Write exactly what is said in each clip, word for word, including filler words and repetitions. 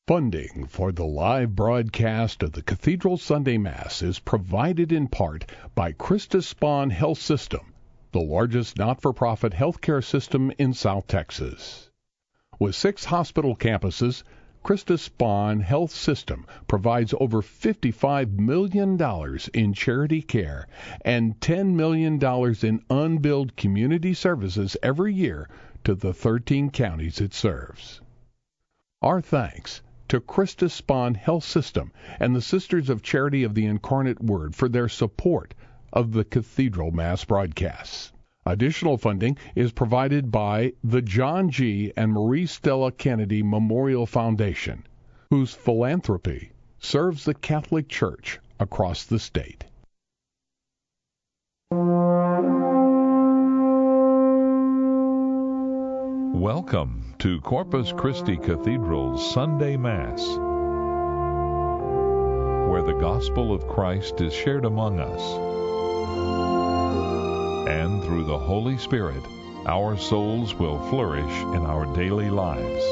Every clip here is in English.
Funding for the live broadcast of the Cathedral Sunday Mass is provided in part by Christus Spohn Health System, the largest not-for-profit healthcare system in South Texas. With six hospital campuses, Christus Spohn Health System provides over fifty-five million dollars in charity care and ten million dollars in unbilled community services every year to the thirteen counties it serves. Our thanks to Christus Spohn Health System and the Sisters of Charity of the Incarnate Word for their support of the Cathedral Mass broadcasts. Additional funding is provided by the John G. and Marie Stella Kennedy Memorial Foundation, whose philanthropy serves the Catholic Church across the state. Welcome to Corpus Christi Cathedral's Sunday Mass, where the gospel of Christ is shared among us. And through the Holy Spirit, our souls will flourish in our daily lives.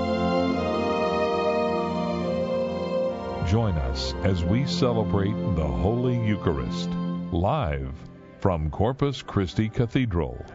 Join us as we celebrate the Holy Eucharist, live from Corpus Christi Cathedral.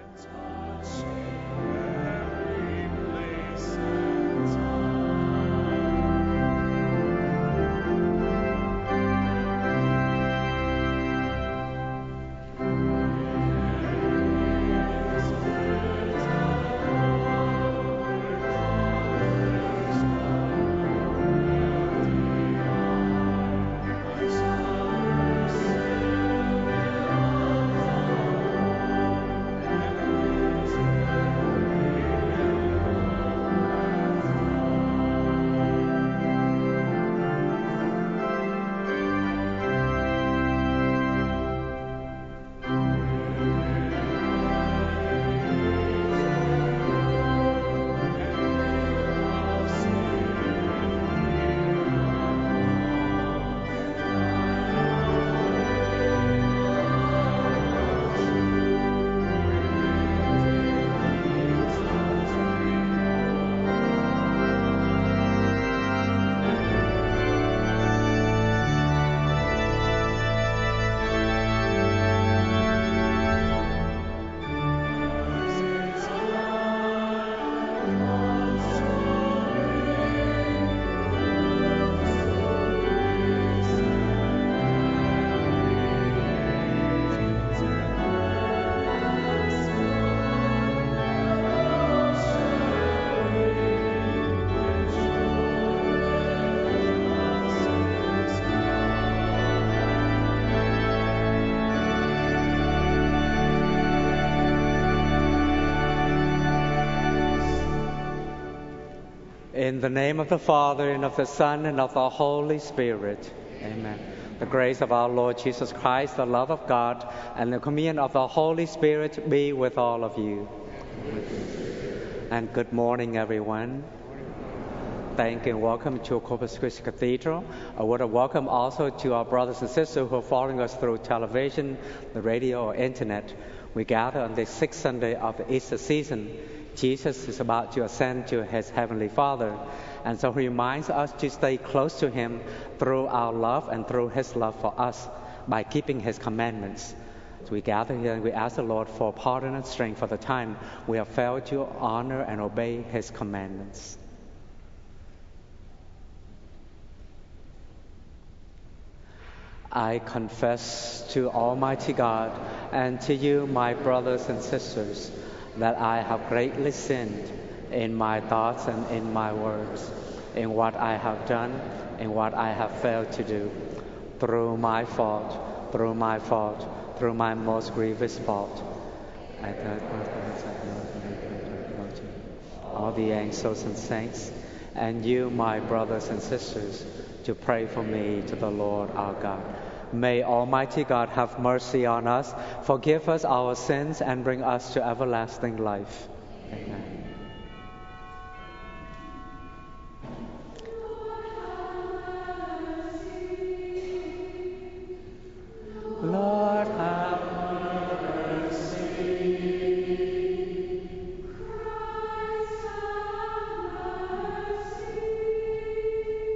In the name of the Father, and of the Son, and of the Holy Spirit. Amen. The grace of our Lord Jesus Christ, the love of God, and the communion of the Holy Spirit be with all of you. And good morning, everyone. Thank you and welcome to Corpus Christi Cathedral. A word of welcome also to our brothers and sisters who are following us through television, the radio, or internet. We gather on the sixth Sunday of the Easter season. Jesus is about to ascend to his heavenly Father, and so he reminds us to stay close to him through our love and through his love for us by keeping his commandments. So we gather here and we ask the Lord for pardon and strength for the time we have failed to honor and obey his commandments. I confess to Almighty God and to you, my brothers and sisters, that I have greatly sinned in my thoughts and in my words, in what I have done, in what I have failed to do, through my fault, through my fault, through my most grievous fault. All the angels and saints, and you, my brothers and sisters, to pray for me to the Lord our God. May Almighty God have mercy on us, forgive us our sins, and bring us to everlasting life. Amen. Lord, have mercy.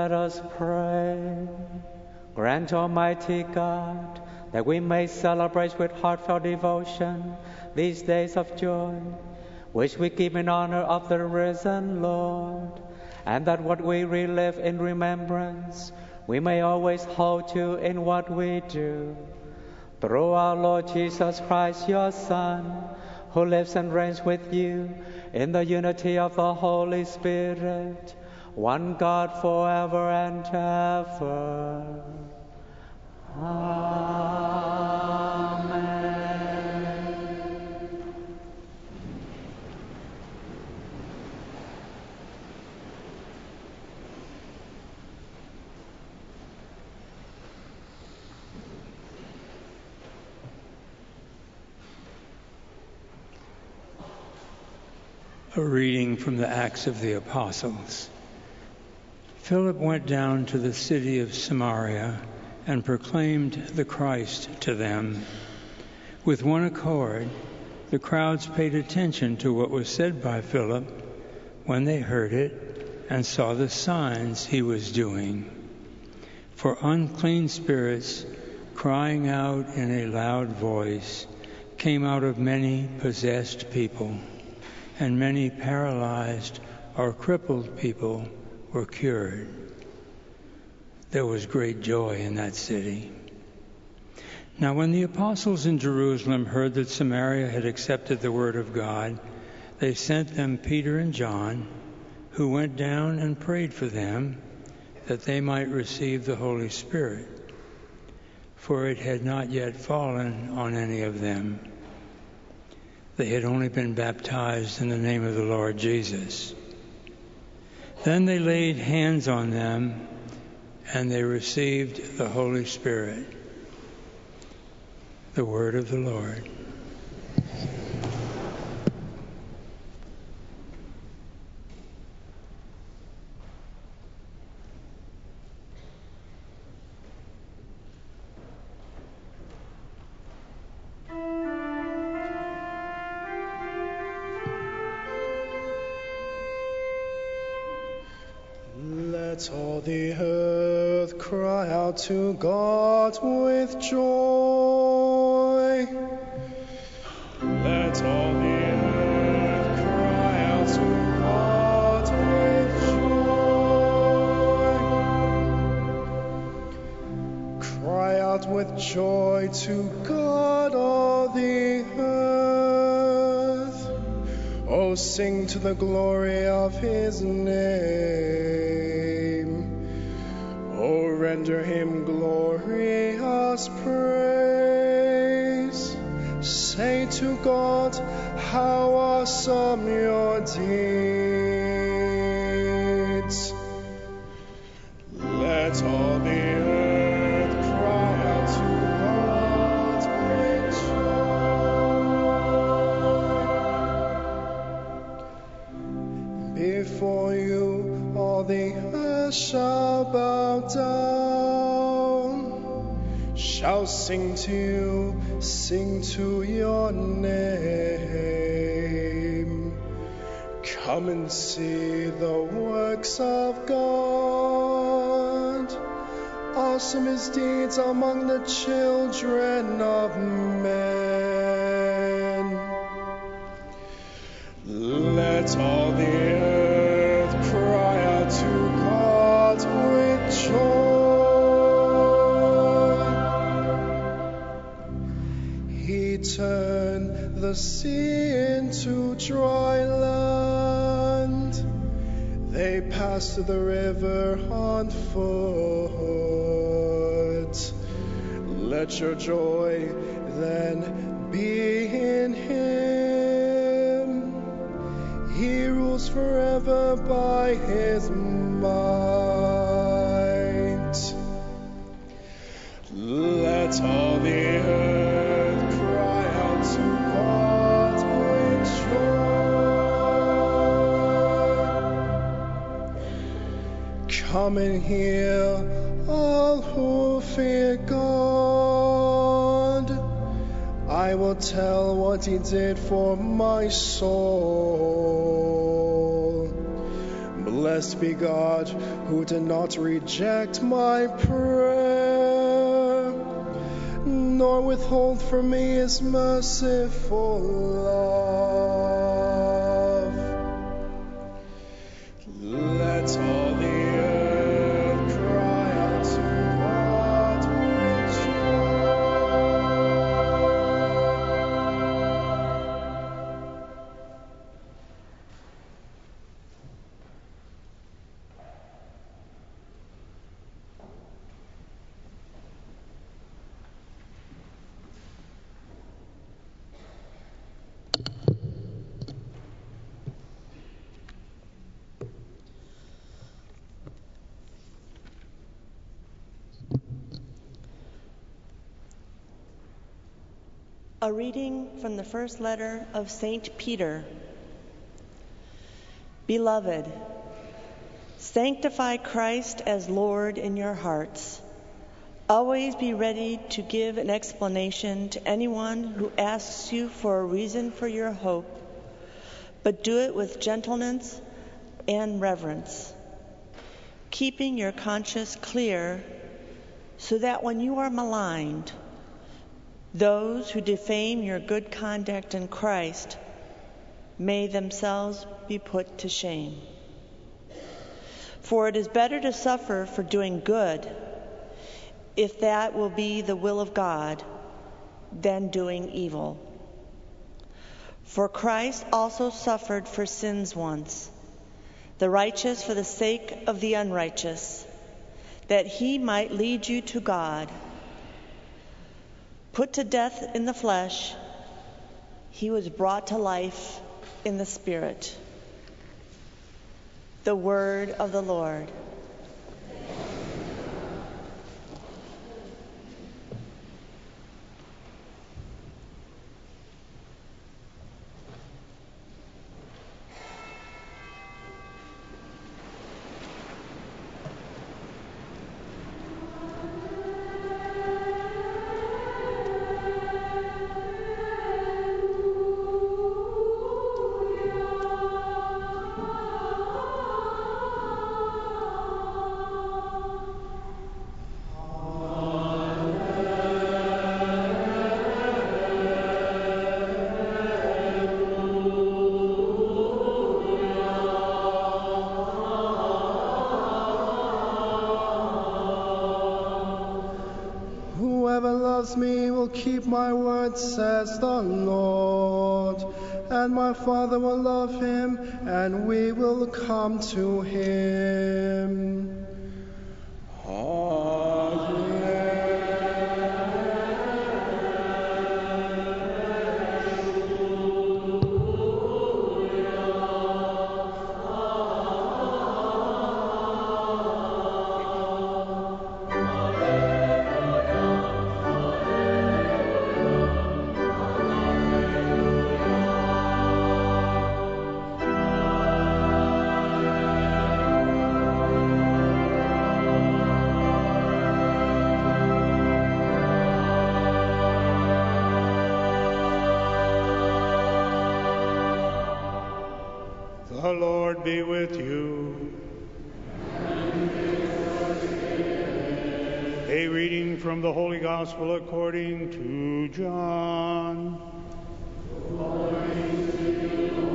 Let us pray. Grant, Almighty God, that we may celebrate with heartfelt devotion these days of joy, which we keep in honor of the risen Lord, and that what we relive in remembrance, we may always hold to in what we do. Through our Lord Jesus Christ, your Son, who lives and reigns with you in the unity of the Holy Spirit, one God forever and ever. Amen. A reading from the Acts of the Apostles. Philip went down to the city of Samaria and proclaimed the Christ to them. With one accord, the crowds paid attention to what was said by Philip when they heard it and saw the signs he was doing. For unclean spirits, crying out in a loud voice, came out of many possessed people, and many paralyzed or crippled people were cured. There was great joy in that city. Now when the apostles in Jerusalem heard that Samaria had accepted the word of God, they sent them Peter and John, who went down and prayed for them that they might receive the Holy Spirit, for it had not yet fallen on any of them. They had only been baptized in the name of the Lord Jesus. Then they laid hands on them, and they received the Holy Spirit. The word of the Lord. Let all the earth cry out to God with joy. Let all the earth cry out to God with joy. Cry out with joy to God, all the earth. Oh, sing to the glory of his name. Oh, render him glorious praise. Say to God, how awesome your deeds. Let all the earth cry out to God with joy. Before you all the earth shall bow down, shall sing to you, sing to your name. Come and see the works of God. Awesome his deeds among the children of men. Let all the earth cry out to God with joy. He turned the sea into dry land. They passed the river on foot. Let your joy then be in him. He rules forever by his might. Let all the earth cry out to God with joy. Come and hear, all who fear God. I will tell what he did for my soul. Blessed be God, who did not reject my prayer, nor withhold from me his merciful love. Let all the earth cry out to God with A reading from the first letter of Saint Peter. Beloved, sanctify Christ as Lord in your hearts. Always be ready to give an explanation to anyone who asks you for a reason for your hope, but do it with gentleness and reverence, keeping your conscience clear so that when you are maligned, those who defame your good conduct in Christ may themselves be put to shame. For it is better to suffer for doing good, if that will be the will of God, than doing evil. For Christ also suffered for sins once, the righteous for the sake of the unrighteous, that he might lead you to God. Put to death in the flesh, he was brought to life in the Spirit. The word of the Lord. Me will keep my word, says the Lord, and my Father will love him, and we will come to him. The Lord be with you. A reading from the Holy Gospel according to John. Glory to you,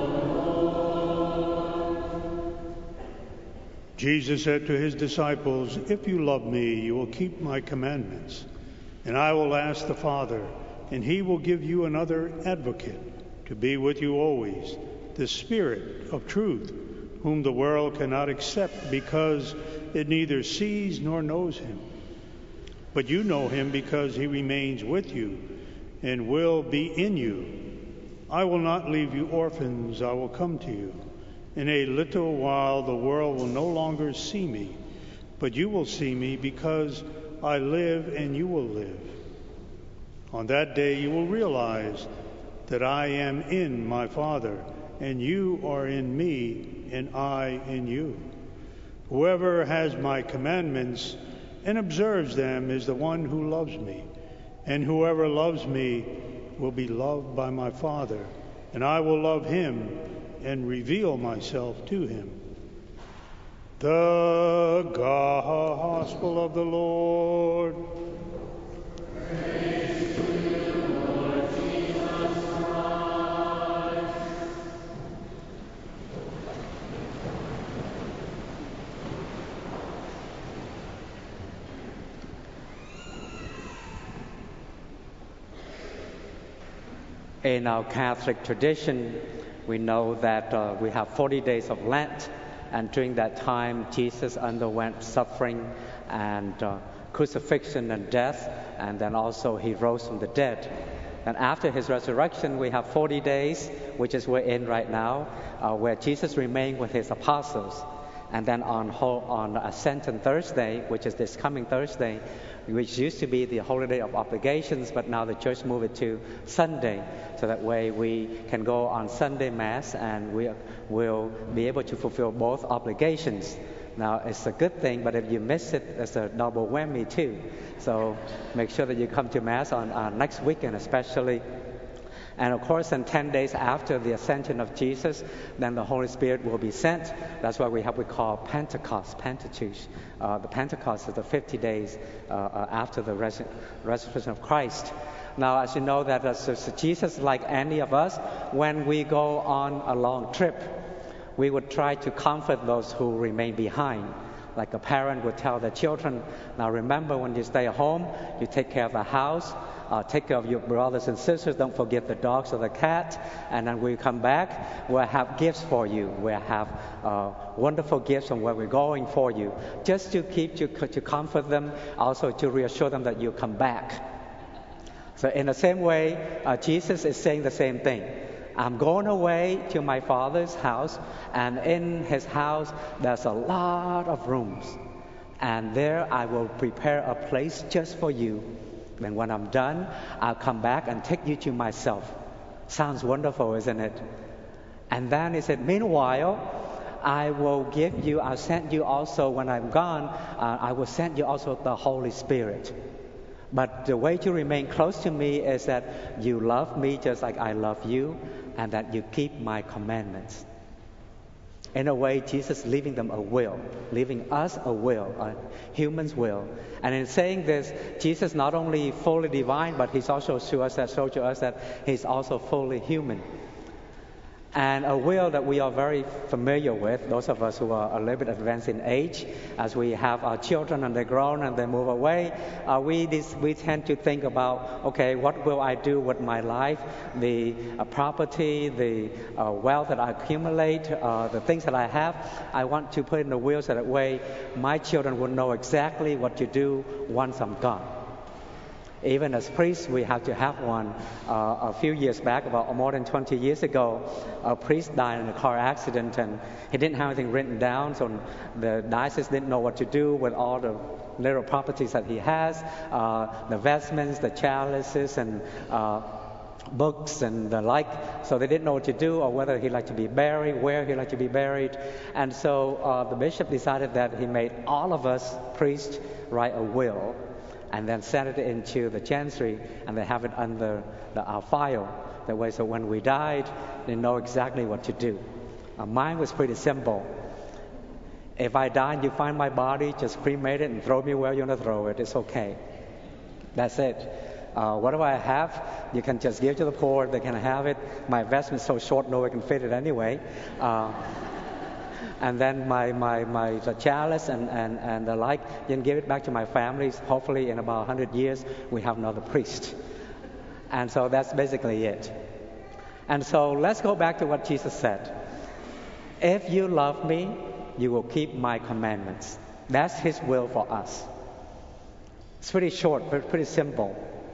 Lord. Jesus said to his disciples, "If you love me, you will keep my commandments, and I will ask the Father, and he will give you another advocate to be with you always, the Spirit of truth, whom the world cannot accept because it neither sees nor knows him. But you know him because he remains with you and will be in you. I will not leave you orphans, I will come to you. In a little while the world will no longer see me, but you will see me because I live and you will live. On that day you will realize that I am in my Father, and you are in me, and I in you. Whoever has my commandments and observes them is the one who loves me, and whoever loves me will be loved by my Father, and I will love him and reveal myself to him." The Gospel of the Lord. Praise to you, Lord Jesus Christ. In our Catholic tradition, we know that uh, we have forty days of Lent, and during that time, Jesus underwent suffering and uh, crucifixion and death, and then also he rose from the dead. And after his resurrection, we have forty days, which is we're in right now, uh, where Jesus remained with his apostles. And then on, on Ascension Thursday, which is this coming Thursday, which used to be the holiday of obligations, but now the church moved it to Sunday, so that way we can go on Sunday Mass and we will be able to fulfill both obligations. Now, it's a good thing, but if you miss it, it's a double whammy too. So make sure that you come to Mass on uh, next weekend especially. And of course, in ten days after the ascension of Jesus, then the Holy Spirit will be sent. That's why we have what we call Pentecost, Pentateuch. Uh, the Pentecost is the fifty days uh, uh, after the res- resurrection of Christ. Now, as you know, that as, as Jesus, like any of us, when we go on a long trip, we would try to comfort those who remain behind. Like a parent would tell their children, now remember, when you stay at home, you take care of the house, uh, take care of your brothers and sisters, don't forget the dogs or the cat, and then when we come back, we'll have gifts for you. We'll have uh, wonderful gifts from where we're going for you, just to keep you, to comfort them, also to reassure them that you'll come back. So in the same way, uh, Jesus is saying the same thing. I'm going away to my Father's house, and in his house there's a lot of rooms. And there I will prepare a place just for you. And when I'm done, I'll come back and take you to myself. Sounds wonderful, isn't it? And then he said, meanwhile, I will give you, I'll send you also, when I'm gone, uh, I will send you also the Holy Spirit. But the way to remain close to me is that you love me just like I love you, and that you keep my commandments. In a way, Jesus is leaving them a will, leaving us a will, a human's will. And in saying this, Jesus not only fully divine, but he's also to us that showed to us that he's also fully human. And a will that we are very familiar with, those of us who are a little bit advanced in age, as we have our children and they're grown and they move away, uh, we this, we tend to think about, okay, what will I do with my life, the uh, property, the uh, wealth that I accumulate, uh, the things that I have, I want to put in the will so that way my children will know exactly what to do once I'm gone. Even as priests, we have to have one. Uh, a few years back, about more than twenty years ago, a priest died in a car accident, and he didn't have anything written down, so the diocese didn't know what to do with all the little properties that he has, uh, the vestments, the chalices, and uh, books and the like. So they didn't know what to do, or whether he'd like to be buried, where he'd like to be buried. And so uh, the bishop decided that he made all of us priests write a will, and then send it into the chancery, and they have it under the, our file. That way, so when we died, they know exactly what to do. Uh, mine was pretty simple. If I die and you find my body, just cremate it and throw me where you want to throw it. It's okay. That's it. Uh, whatever I have, you can just give to the poor. They can have it. My investment's so short, no one can fit it anyway. Uh, And then my, my, my the chalice and, and, and the like, you can give it back to my family. Hopefully in about one hundred years, we have another priest. And so that's basically it. And so let's go back to what Jesus said. If you love me, you will keep my commandments. That's his will for us. It's pretty short, but pretty simple.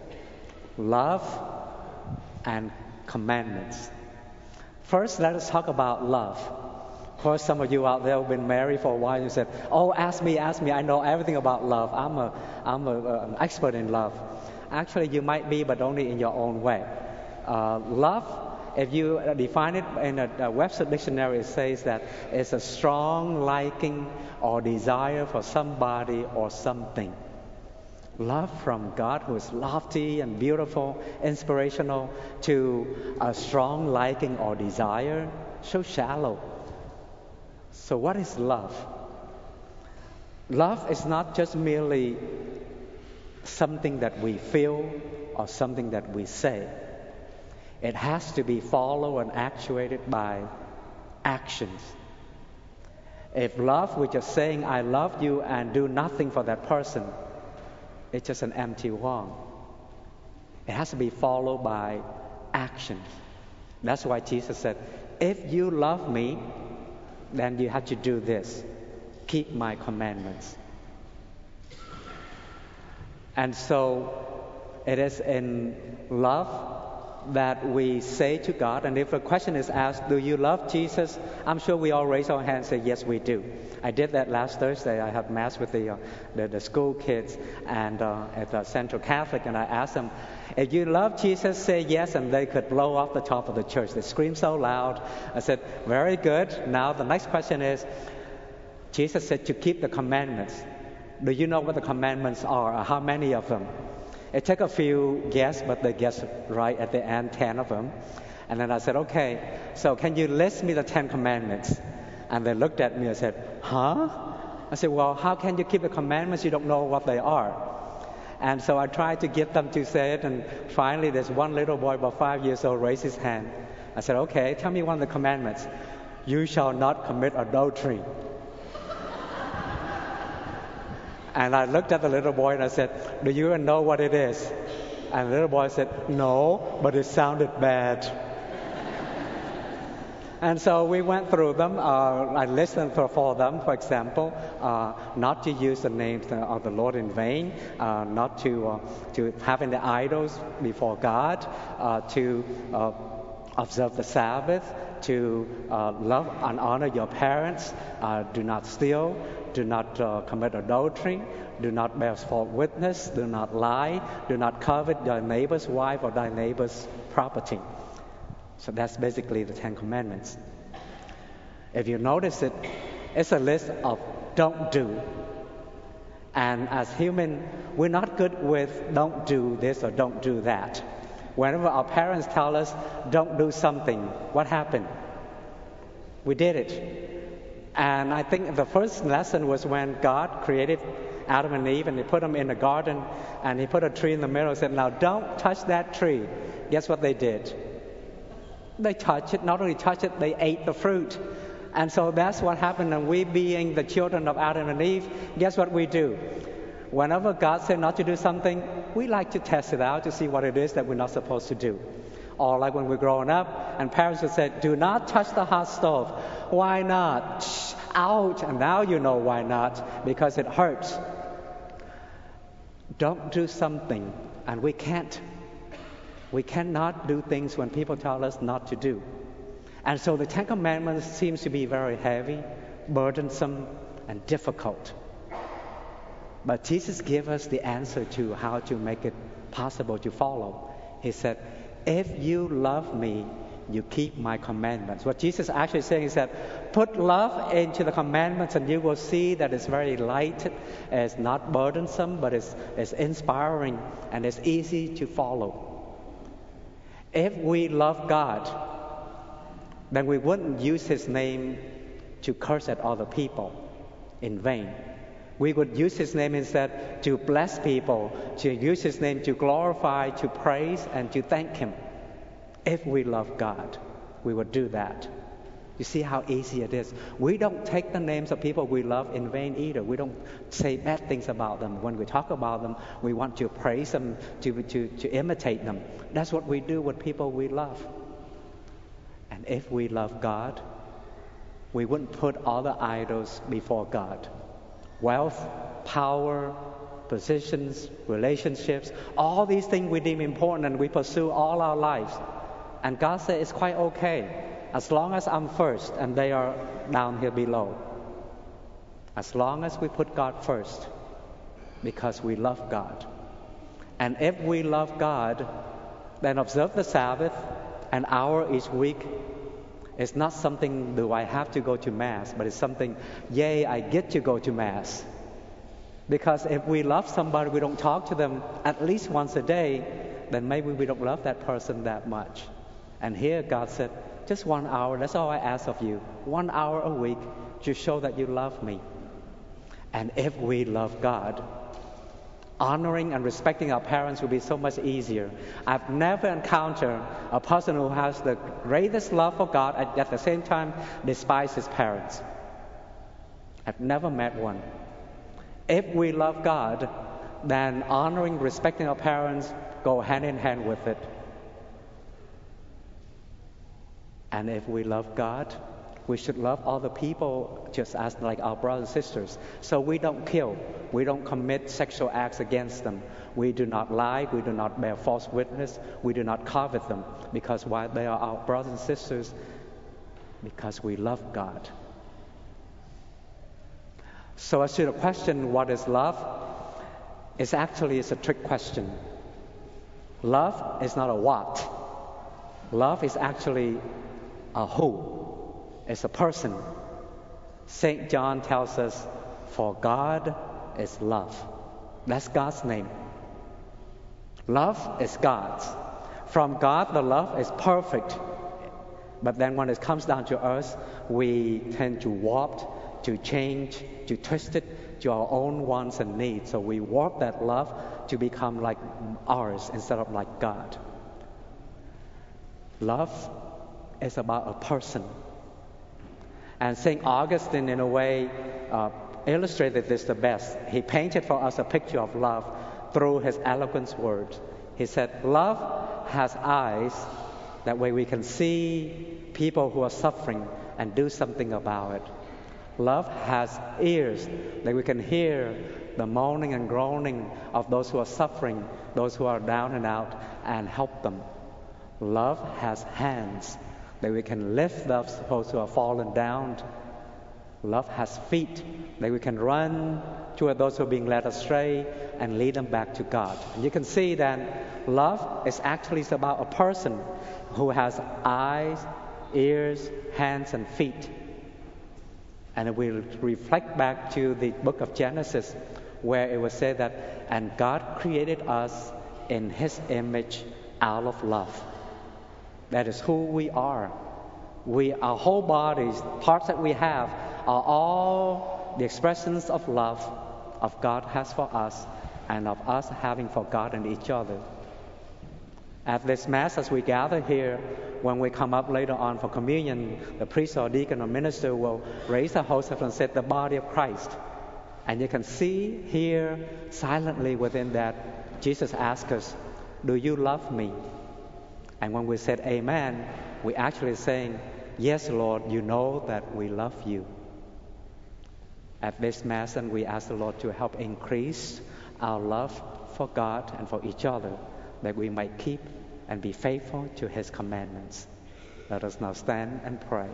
Love and commandments. First, let us talk about love. Of course, some of you out there have been married for a while and you said, oh, ask me, ask me, I know everything about love. I'm a, I'm a, uh, an expert in love. Actually, you might be, but only in your own way. Uh, love, if you define it in a, a Webster dictionary, it says that it's a strong liking or desire for somebody or something. Love from God, who is lofty and beautiful, inspirational, to a strong liking or desire, so shallow. So what is love? Love is not just merely something that we feel or something that we say. It has to be followed and actuated by actions. If love, we're just saying, I love you, and do nothing for that person, it's just an empty word. It has to be followed by actions. That's why Jesus said, if you love me, then you have to do this. Keep my commandments. And so it is in love that we say to God, and if a question is asked, do you love Jesus? I'm sure we all raise our hands and say, yes, we do. I did that last Thursday. I had mass with the, uh, the, the school kids and uh, at the Central Catholic, and I asked them, if you love Jesus, say yes, and they could blow off the top of the church. They screamed so loud. I said, very good. Now the next question is, Jesus said to keep the commandments. Do you know what the commandments are, or how many of them? It took a few guesses, but they guessed right at the end, ten of them. And then I said, okay, so can you list me the Ten Commandments? And they looked at me and said, huh? I said, well, how can you keep the commandments? You don't know what they are. And so I tried to get them to say it, and finally there's one little boy about five years old raised his hand. I said, okay, tell me one of the commandments. You shall not commit adultery. And I looked at the little boy and I said, do you even know what it is? And the little boy said, no, but it sounded bad. And so we went through them. Uh, I listened for, for them, for example, uh, not to use the name of the Lord in vain, uh, not to uh, to have any idols before God, uh, to uh, observe the Sabbath, to uh, love and honor your parents, uh, do not steal, do not uh, commit adultery, do not bear false witness, do not lie, do not covet thy neighbor's wife or thy neighbor's property. So that's basically the Ten Commandments. If you notice it, it's a list of don't do. And as human, we're not good with don't do this or don't do that. Whenever our parents tell us don't do something, what happened? We did it. And I think the first lesson was when God created Adam and Eve and He put them in a garden and He put a tree in the middle and said, now don't touch that tree. Guess what they did? They touched it. Not only touched it, they ate the fruit. And so that's what happened. And we being the children of Adam and Eve, guess what we do? Whenever God said not to do something, we like to test it out to see what it is that we're not supposed to do. Or like when we're growing up and parents would say, do not touch the hot stove. Why not? Shh, out. And now you know why not, because it hurts. Don't do something, and we can't. We cannot do things when people tell us not to do. And so the Ten Commandments seems to be very heavy, burdensome, and difficult. But Jesus gave us the answer to how to make it possible to follow. He said, if you love me, you keep my commandments. What Jesus actually saying is that put love into the commandments and you will see that it's very light, it's not burdensome, but it's, it's inspiring and it's easy to follow. If we love God, then we wouldn't use His name to curse at other people in vain. We would use His name instead to bless people, to use His name to glorify, to praise, and to thank Him. If we love God, we would do that. You see how easy it is. We don't take the names of people we love in vain either. We don't say bad things about them. When we talk about them, we want to praise them, to, to, to imitate them. That's what we do with people we love. And if we love God, we wouldn't put other idols before God. Wealth, power, positions, relationships, all these things we deem important and we pursue all our lives. And God said it's quite okay as long as I'm first and they are down here below. As long as we put God first, because we love God. And if we love God, then observe the Sabbath, an hour each week. It's not something, do I have to go to Mass, but it's something, yay, I get to go to Mass. Because if we love somebody, we don't talk to them at least once a day, then maybe we don't love that person that much. And here God said, just one hour, that's all I ask of you. One hour a week to show that you love me. And if we love God, honoring and respecting our parents will be so much easier. I've never encountered a person who has the greatest love for God and at the same time despises his parents. I've never met one. If we love God, then honoring, respecting our parents go hand in hand with it. And if we love God, we should love other people just as like our brothers and sisters. So we don't kill. We don't commit sexual acts against them. We do not lie. We do not bear false witness. We do not covet them. Because while they are our brothers and sisters, because we love God. So as to the question, what is love? It's actually it's a trick question. Love is not a what. Love is actually a who. It's a person. Saint John tells us, for God is love. That's God's name. Love is God's. From God, the love is perfect. But then when it comes down to us, we tend to warp, to change, to twist it to our own wants and needs. So we warp that love to become like ours instead of like God. Love is about a person. And Saint Augustine, in a way, uh, illustrated this the best. He painted for us a picture of love through his eloquent words. He said, love has eyes, that way we can see people who are suffering and do something about it. Love has ears, that we can hear the moaning and groaning of those who are suffering, those who are down and out, and help them. Love has hands, that we can lift up those who are fallen down. Love has feet, that we can run toward those who are being led astray and lead them back to God. And you can see that love is actually about a person who has eyes, ears, hands, and feet. And if we reflect back to the book of Genesis, where it was said that, and God created us in His image out of love. That is who we are. We, our whole bodies, parts that we have, are all the expressions of love of God has for us and of us having for God and each other. At this Mass, as we gather here, when we come up later on for communion, the priest or deacon or minister will raise the host and say, the body of Christ. And you can see here silently within that, Jesus asks us, do you love me? And when we said amen, we're actually saying, yes, Lord, you know that we love you. At this Mass, and we ask the Lord to help increase our love for God and for each other, that we might keep and be faithful to His commandments. Let us now stand and pray.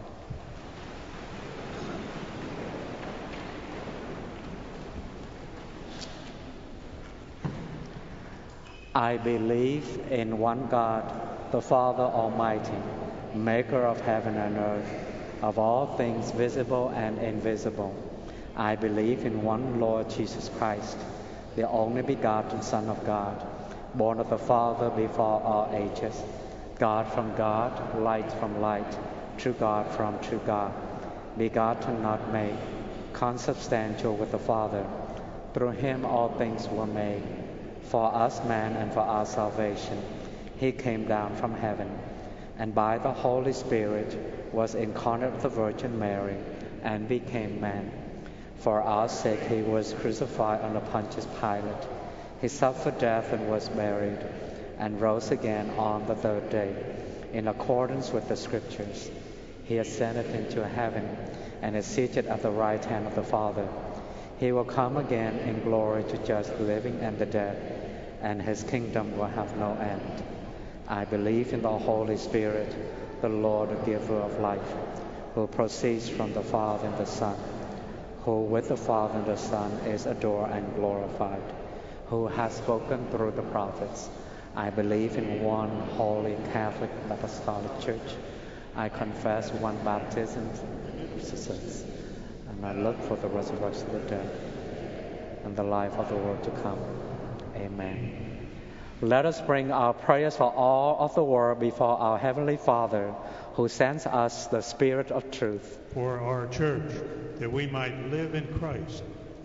I believe in one God, the Father Almighty, maker of heaven and earth, of all things visible and invisible. I believe in one Lord Jesus Christ, the only begotten Son of God, born of the Father before all ages, God from God, light from light, true God from true God, begotten, not made, consubstantial with the Father. Through Him all things were made. For us man and for our salvation, He came down from heaven, and by the Holy Spirit was incarnate of the Virgin Mary, and became man. For our sake He was crucified under Pontius Pilate. He suffered death and was buried, and rose again on the third day, in accordance with the Scriptures. He ascended into heaven, and is seated at the right hand of the Father. He will come again in glory to judge the living and the dead, and His kingdom will have no end. I believe in the Holy Spirit, the Lord, the giver of life, who proceeds from the Father and the Son, who with the Father and the Son is adored and glorified, who has spoken through the prophets. I believe in one holy Catholic Apostolic Church. I confess one baptism for sins, and I look for the resurrection of the dead and the life of the world to come. Amen. Let us bring our prayers for all of the world before our Heavenly Father, who sends us the Spirit of truth. For our church, that we might live in Christ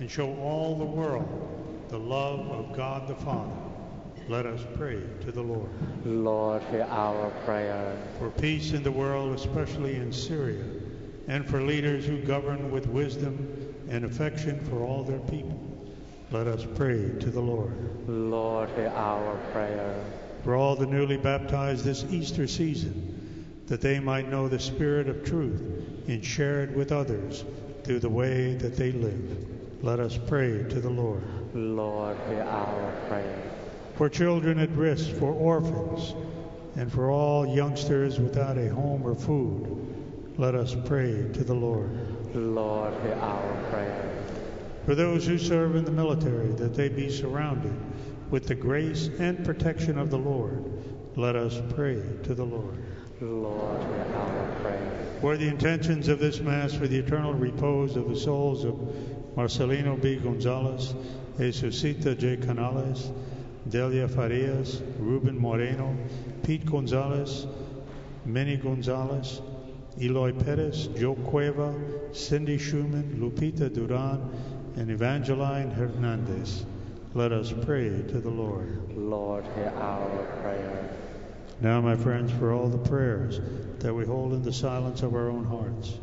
and show all the world the love of God the Father. Let us pray to the Lord. Lord, hear our prayer. For peace in the world, especially in Syria, and for leaders who govern with wisdom and affection for all their people, let us pray to the Lord. Lord, hear our prayer. For all the newly baptized this Easter season, that they might know the spirit of truth and share it with others through the way that they live, let us pray to the Lord. Lord, hear our prayer. For children at risk, for orphans, and for all youngsters without a home or food, let us pray to the Lord. Lord, hear our prayer. For those who serve in the military, that they be surrounded with the grace and protection of the Lord, let us pray to the Lord. Lord, hear our prayer. For the intentions of this Mass for the eternal repose of the souls of Marcelino B. Gonzalez, Jesusita J. Canales, Delia Farias, Ruben Moreno, Pete Gonzalez, Manny Gonzalez, Eloy Perez, Joe Cueva, Cindy Schumann, Lupita Duran, and Evangeline Hernandez. Let us pray to the Lord. Lord, hear our prayer. Now, my friends, for all the prayers that we hold in the silence of our own hearts.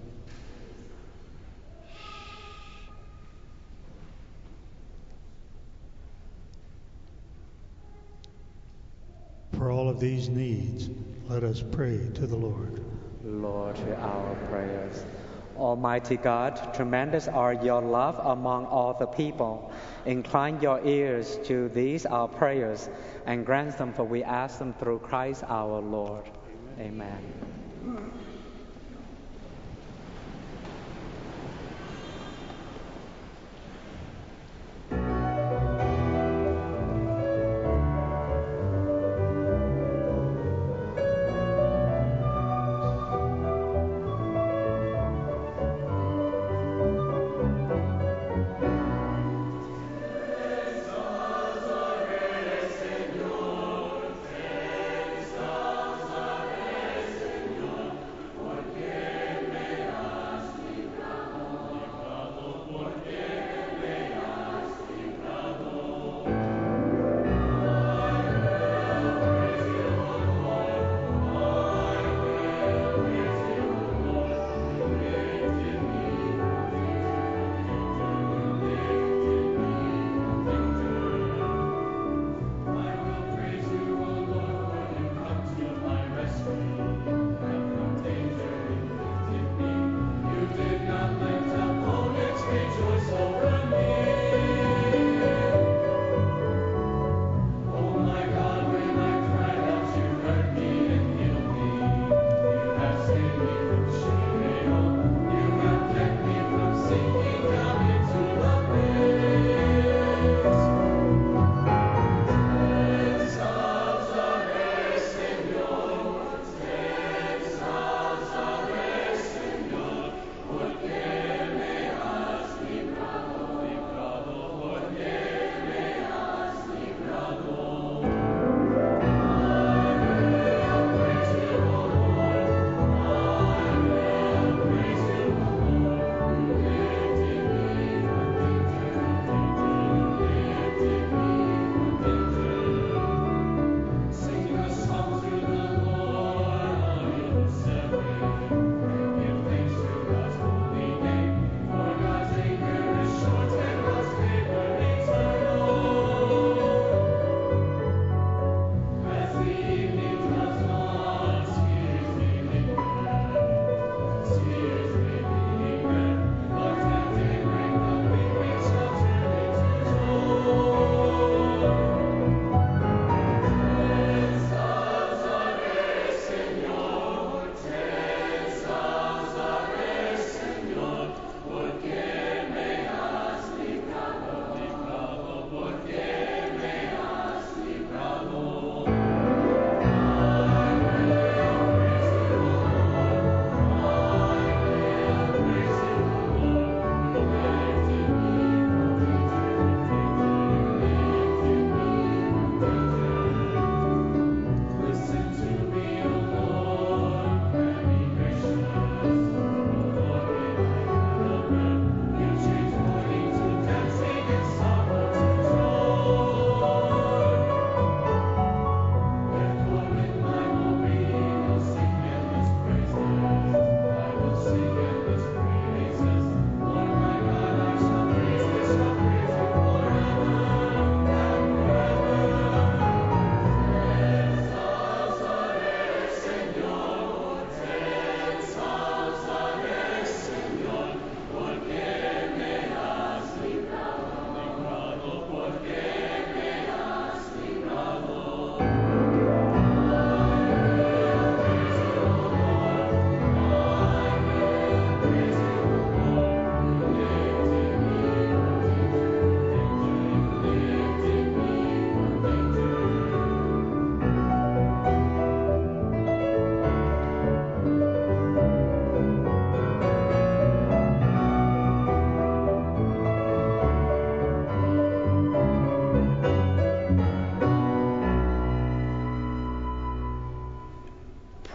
For all of these needs, let us pray to the Lord. Lord, hear our prayers. Almighty God, tremendous are your love among all the people. Incline your ears to these our prayers and grant them, for we ask them through Christ our Lord. Amen. Amen.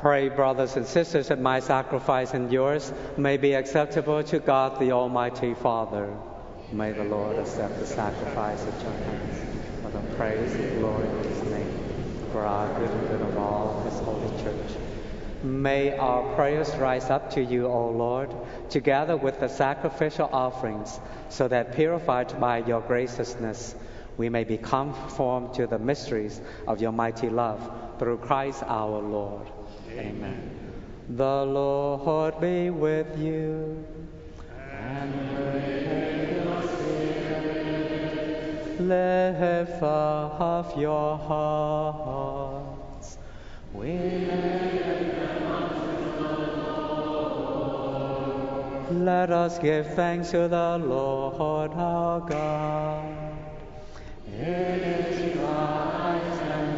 Pray, brothers and sisters, that my sacrifice and yours may be acceptable to God the Almighty Father. May the Lord accept the sacrifice at your hands for the praise and glory of his name, for our good and good of all his holy church. May our prayers rise up to you, O Lord, together with the sacrificial offerings, so that purified by your graciousness, we may be conformed to the mysteries of your mighty love, through Christ our Lord. Amen. The Lord be with you. And with your spirit. Lift up your hearts. We lift them up to the Lord. Let us give thanks to the Lord our God. It is right and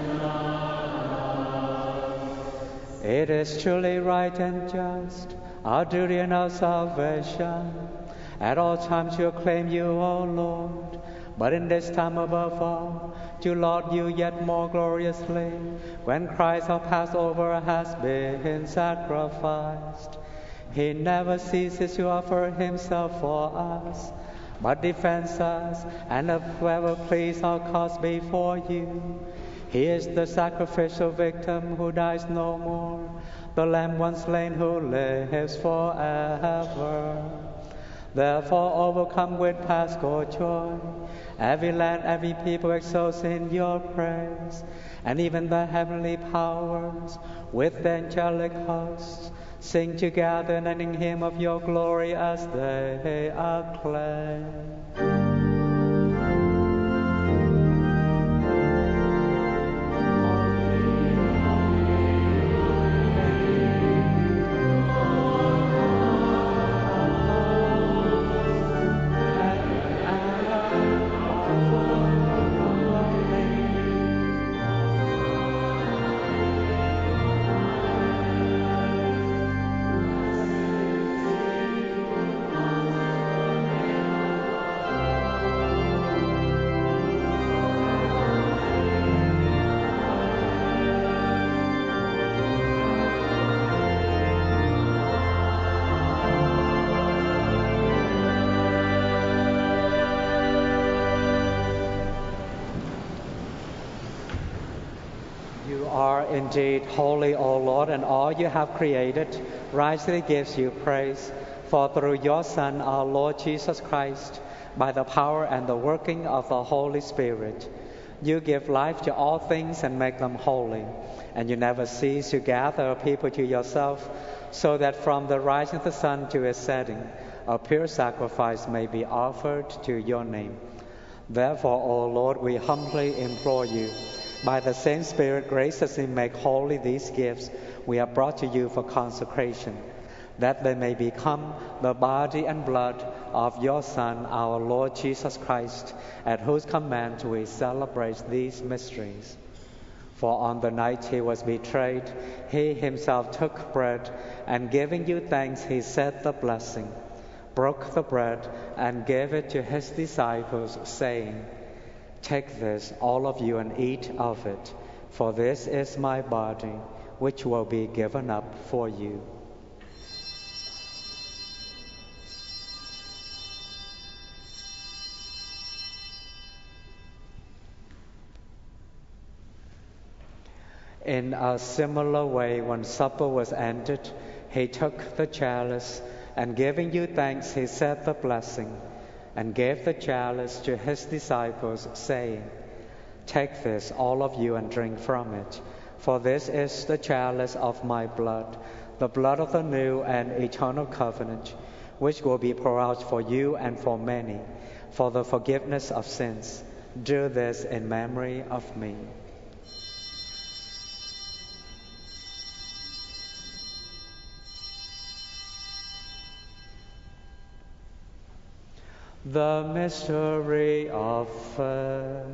It is truly right and just, our duty and our salvation, at all times to acclaim you, O Lord, but in this time above all, to laud you yet more gloriously, when Christ our Passover has been sacrificed. He never ceases to offer himself for us, but defends us, and if ever please our cause before you. He is the sacrificial victim who dies no more, the Lamb once slain who lives forever. Therefore, overcome with paschal joy, every land, every people exalts in your praise, and even the heavenly powers with the angelic hosts sing together an ending hymn of your glory as they acclaim. Indeed, holy, O Lord, and all you have created rightly gives you praise. For through your Son, our Lord Jesus Christ, by the power and the working of the Holy Spirit, you give life to all things and make them holy. And you never cease to gather a people to yourself, so that from the rising of the sun to its setting, a pure sacrifice may be offered to your name. Therefore, O Lord, we humbly implore you, by the same Spirit, graciously make holy these gifts we have brought to you for consecration, that they may become the body and blood of your Son, our Lord Jesus Christ, at whose command we celebrate these mysteries. For on the night he was betrayed, he himself took bread, and giving you thanks, he said the blessing, broke the bread, and gave it to his disciples, saying, "Take this, all of you, and eat of it, for this is my body, which will be given up for you." In a similar way, when supper was ended, he took the chalice, and giving you thanks, he said the blessing, and gave the chalice to his disciples, saying, "Take this, all of you, and drink from it, for this is the chalice of my blood, the blood of the new and eternal covenant, which will be poured out for you and for many, for the forgiveness of sins. Do this in memory of me." The mystery of faith.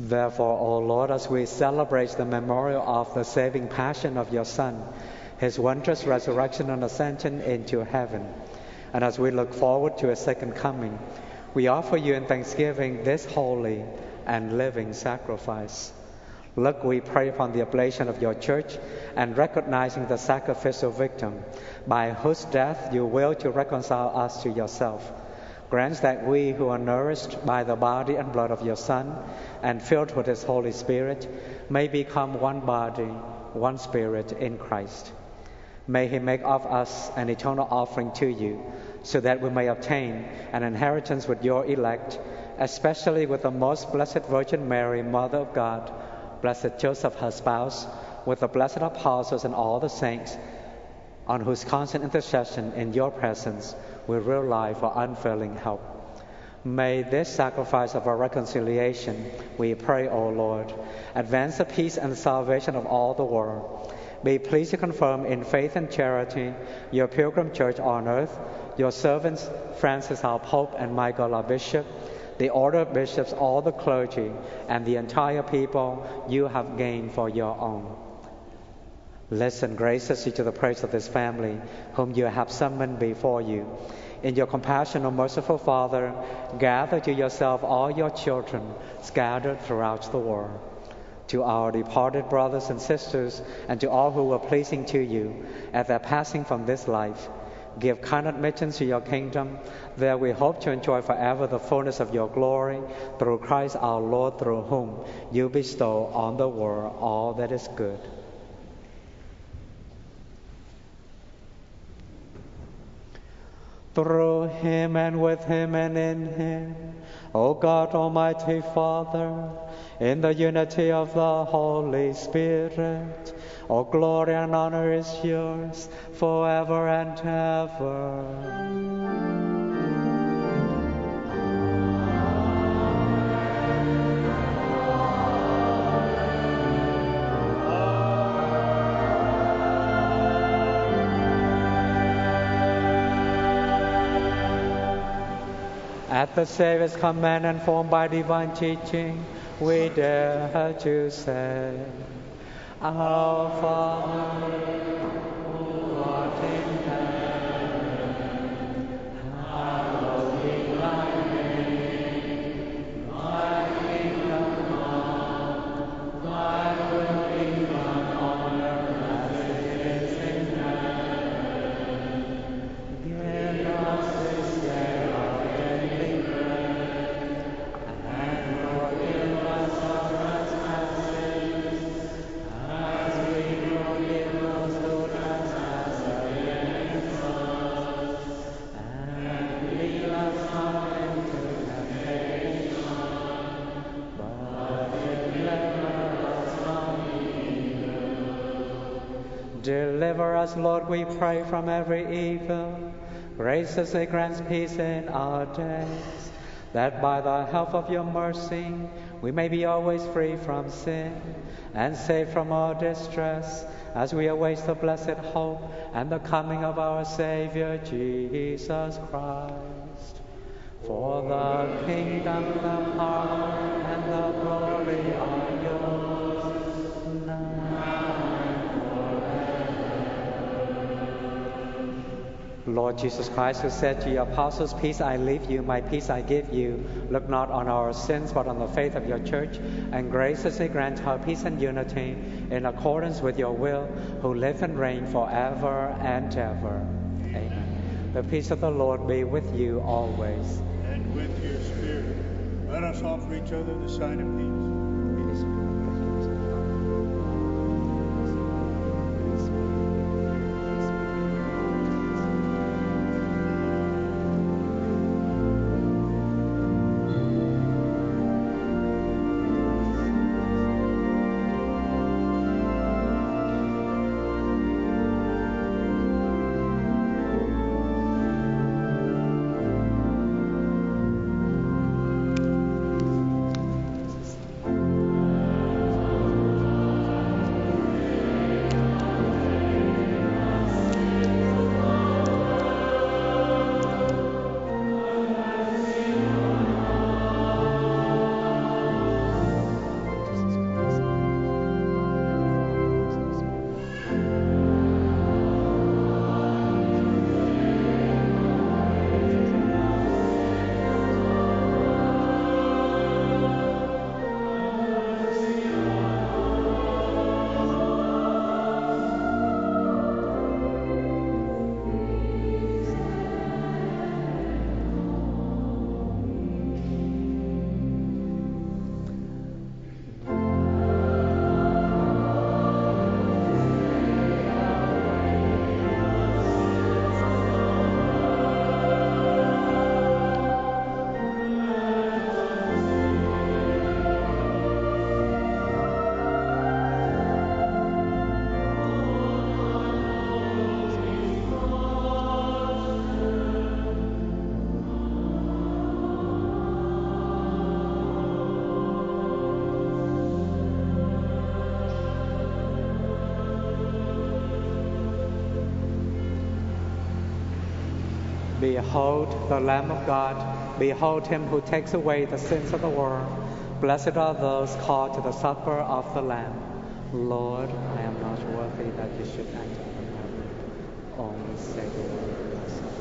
Therefore, O Lord, as we celebrate the memorial of the saving passion of your Son, his wondrous resurrection and ascension into heaven, and as we look forward to his second coming, we offer you in thanksgiving this holy and living sacrifice. Look, we pray upon the oblation of your church and recognizing the sacrificial victim, by whose death you will to reconcile us to yourself. Grant that we who are nourished by the body and blood of your Son and filled with his Holy Spirit may become one body, one spirit in Christ. May he make of us an eternal offering to you, so that we may obtain an inheritance with your elect, especially with the most blessed Virgin Mary, Mother of God, blessed Joseph, her spouse, with the blessed apostles and all the saints, on whose constant intercession in your presence we rely for unfailing help. May this sacrifice of our reconciliation, we pray, O Lord, advance the peace and salvation of all the world. Be pleased to confirm in faith and charity your pilgrim church on earth, your servants Francis our Pope and Michael our Bishop, the order of bishops, all the clergy, and the entire people you have gained for your own. Listen graciously to the prayers of this family, whom you have summoned before you. In your compassion, O merciful Father, gather to yourself all your children scattered throughout the world. To our departed brothers and sisters, and to all who were pleasing to you at their passing from this life, give kind admittance to your kingdom. There we hope to enjoy forever the fullness of your glory, through Christ our Lord, through whom you bestow on the world all that is good. Through him and with him and in him, O God, Almighty Father, in the unity of the Holy Spirit, all glory and honor is yours forever and ever. At the Savior's command and formed by divine teaching, we dare to say, Our Father, who art in heaven, hallowed be thy name. Thy kingdom come, thy will be done on earth as it is in heaven. Give us this day our daily bread, and forgive us our trespasses, as we forgive those who trespass against us. And lead us not into temptation, but deliver us from evil. Deliver us, Lord, we pray, from every evil. Graciously grant peace in our days, that by the help of your mercy we may be always free from sin and safe from all distress, as we await the blessed hope and the coming of our Savior Jesus Christ. For the kingdom, the power, and the glory are yours, now and forever. Lord Jesus Christ, who said to your apostles, Peace I leave you, my peace I give you, look not on our sins, but on the faith of your church, and graciously grant her peace and unity in accordance with your will, who live and reign forever and ever. Amen. The peace of the Lord be with you always. And with your spirit. Let us offer each other the sign of peace. Behold the Lamb of God. Behold him who takes away the sins of the world. Blessed are those called to the supper of the Lamb. Lord, I am not worthy that you should enter the heaven. Only say the word of my soul.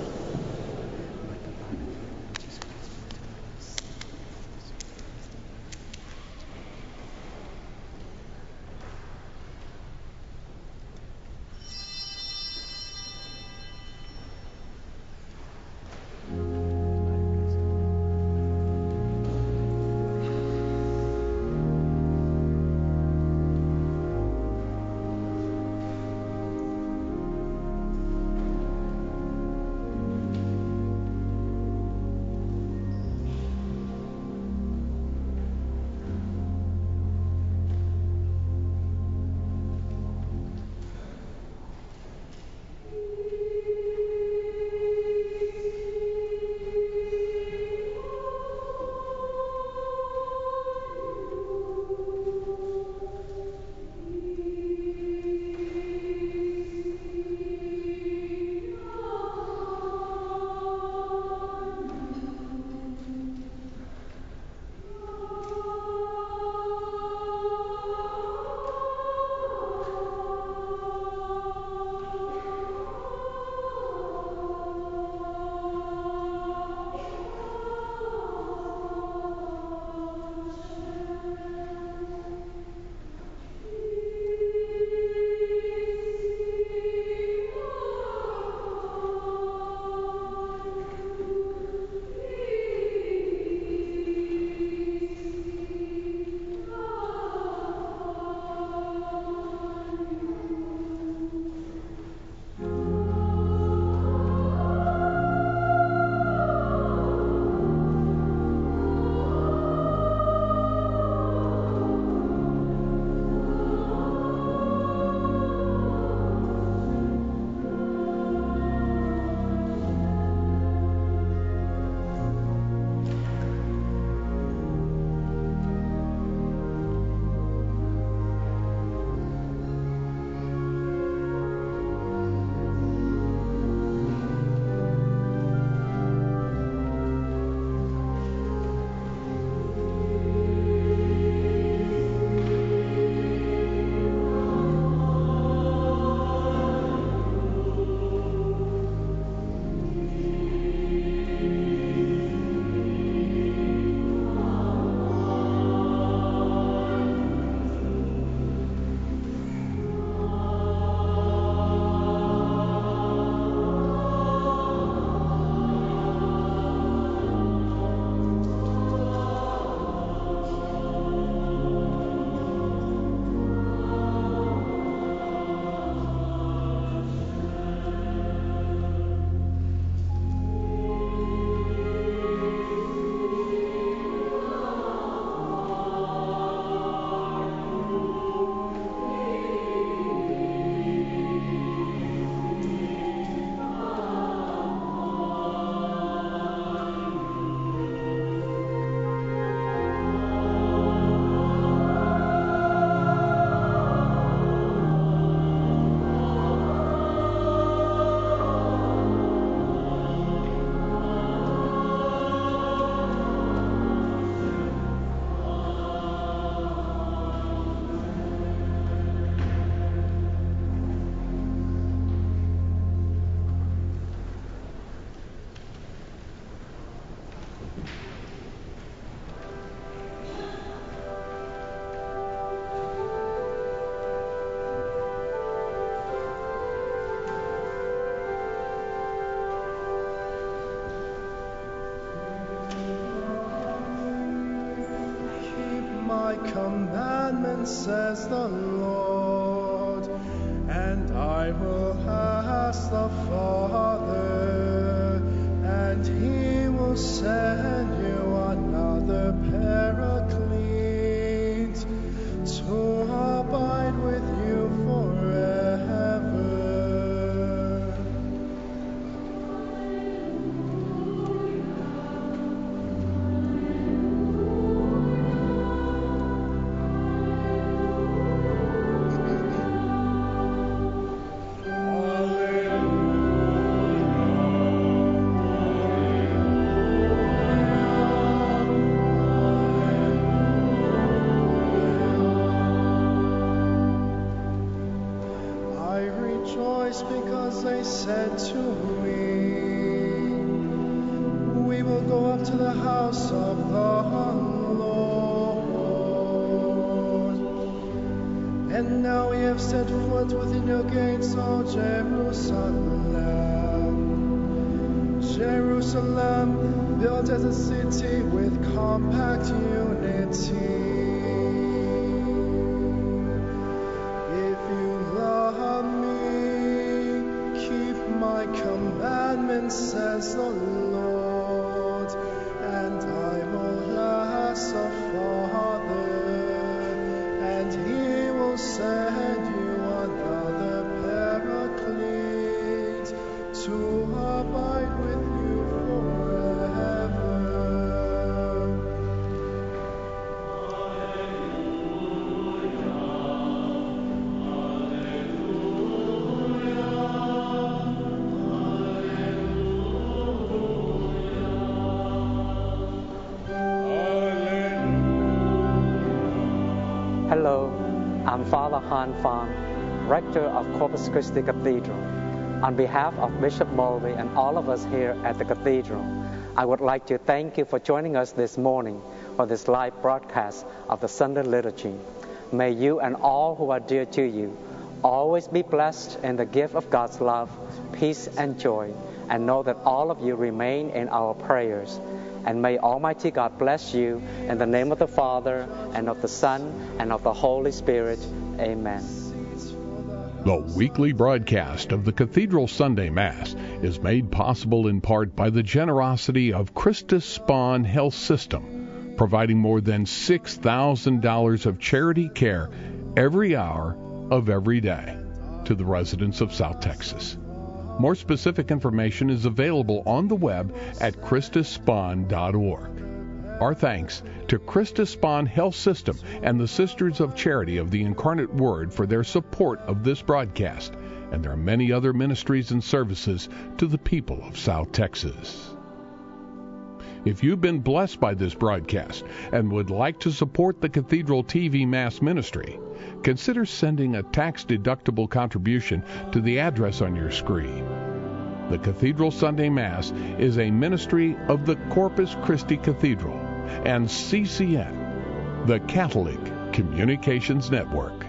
says the Lord, and I will ask the Father, and he will send you another Paraclete to abide with you forever. Alleluia. they said to me, we will go up to the house of the Lord. And now we have set foot within your gates, O Jerusalem. Jerusalem, built as a city with compact unity. If you love me, keep my commandments, says the Lord, and I will ask the Father, and he will send you another Paraclete to abide with you forever. Hello, I'm Father Han Fang, Rector of Corpus Christi Cathedral. On behalf of Bishop Mulvey and all of us here at the Cathedral, I would like to thank you for joining us this morning for this live broadcast of the Sunday Liturgy. May you and all who are dear to you always be blessed in the gift of God's love, peace, and joy, and know that all of you remain in our prayers. And may Almighty God bless you in the name of the Father, and of the Son, and of the Holy Spirit. Amen. The weekly broadcast of the Cathedral Sunday Mass is made possible in part by the generosity of Christus Spohn Health System, providing more than six thousand dollars of charity care every hour of every day to the residents of South Texas. More specific information is available on the web at christus spohn dot org. Our thanks to Christus Spohn Health System and the Sisters of Charity of the Incarnate Word for their support of this broadcast, and there are many other ministries and services to the people of South Texas. If you've been blessed by this broadcast and would like to support the Cathedral T V Mass Ministry, consider sending a tax-deductible contribution to the address on your screen. The Cathedral Sunday Mass is a ministry of the Corpus Christi Cathedral and C C N, the Catholic Communications Network.